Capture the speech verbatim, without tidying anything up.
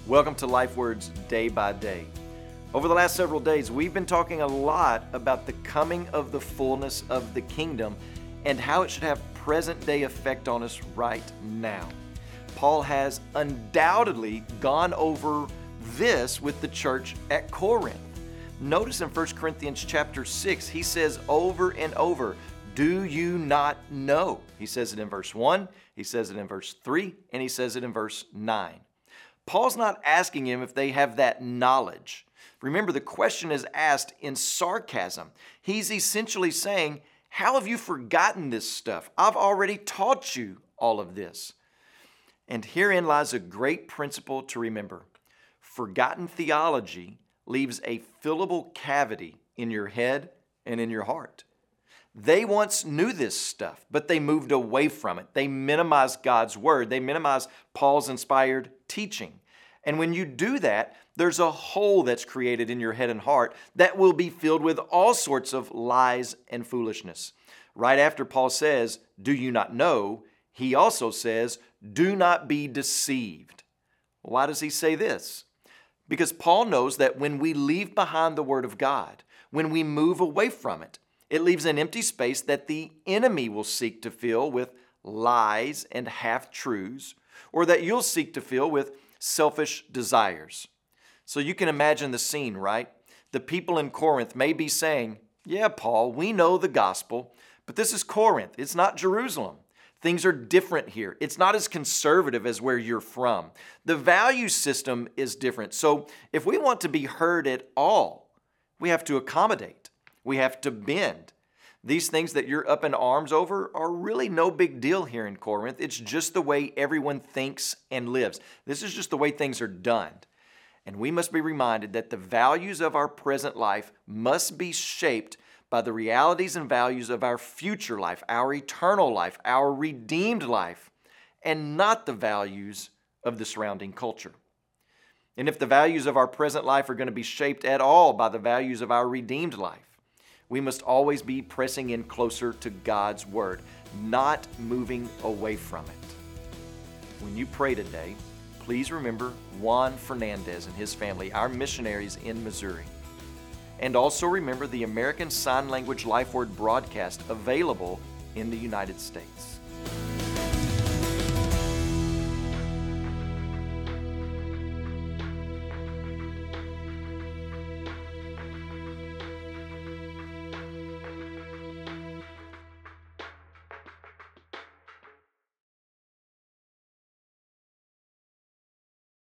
Welcome to Life Words Day by Day. Over the last several days, we've been talking a lot about the coming of the fullness of the kingdom and how it should have present-day effect on us right now. Paul has undoubtedly gone over this with the church at Corinth. Notice in First Corinthians chapter six, he says over and over, "Do you not know?" He says it in verse one, he says it in verse three, and he says it in verse nine. Paul's not asking him if they have that knowledge. Remember, the question is asked in sarcasm. He's essentially saying, how have you forgotten this stuff? I've already taught you all of this. And herein lies a great principle to remember. Forgotten theology leaves a fillable cavity in your head and in your heart. They once knew this stuff, but they moved away from it. They minimized God's word. They minimized Paul's inspired teaching. And when you do that, there's a hole that's created in your head and heart that will be filled with all sorts of lies and foolishness. Right after Paul says, "Do you not know?" he also says, "Do not be deceived." Why does he say this? Because Paul knows that when we leave behind the word of God, when we move away from it, it leaves an empty space that the enemy will seek to fill with lies and half-truths, or that you'll seek to fill with selfish desires. So you can imagine the scene, right? The people in Corinth may be saying, "Yeah, Paul, we know the gospel, but this is Corinth. It's not Jerusalem. Things are different here. It's not as conservative as where you're from. The value system is different. So if we want to be heard at all, we have to accommodate. We have to bend. These things that you're up in arms over are really no big deal here in Corinth. It's just the way everyone thinks and lives. This is just the way things are done. And we must be reminded that the values of our present life must be shaped by the realities and values of our future life, our eternal life, our redeemed life, and not the values of the surrounding culture. And if the values of our present life are going to be shaped at all by the values of our redeemed life, we must always be pressing in closer to God's word, not moving away from it. When you pray today, please remember Juan Fernandez and his family, our missionaries in Missouri. And also remember the American Sign Language Life Word broadcast available in the United States.